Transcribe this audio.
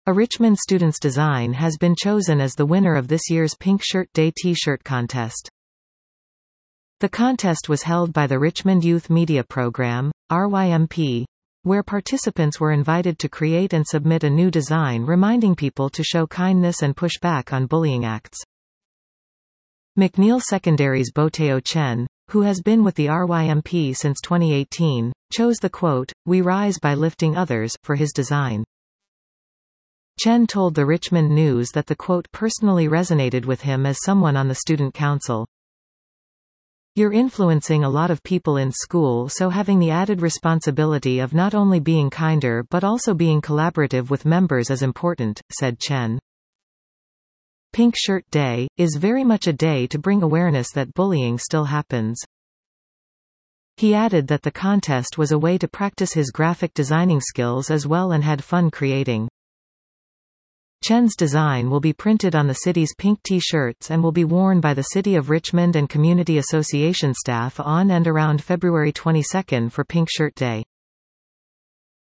A Richmond student's design has been chosen as the winner of this year's Pink Shirt Day T-shirt contest. The contest was held by the Richmond Youth Media Program, RYMP, where participants were invited to create and submit a new design reminding people to show kindness and push back on bullying acts. McNeil Secondary's Boteo Chen, who has been with the RYMP since 2018, chose the quote, "We rise by lifting others," for his design. Chen told the Richmond News that the quote personally resonated with him as someone on the student council. "You're influencing a lot of people in school, so having the added responsibility of not only being kinder but also being collaborative with members is important," said Chen. Pink Shirt Day is very much a day to bring awareness that bullying still happens. He added that the contest was a way to practice his graphic designing skills as well and had fun creating. Chen's design will be printed on the city's pink T-shirts and will be worn by the City of Richmond and Community Association staff on and around February 22 for Pink Shirt Day.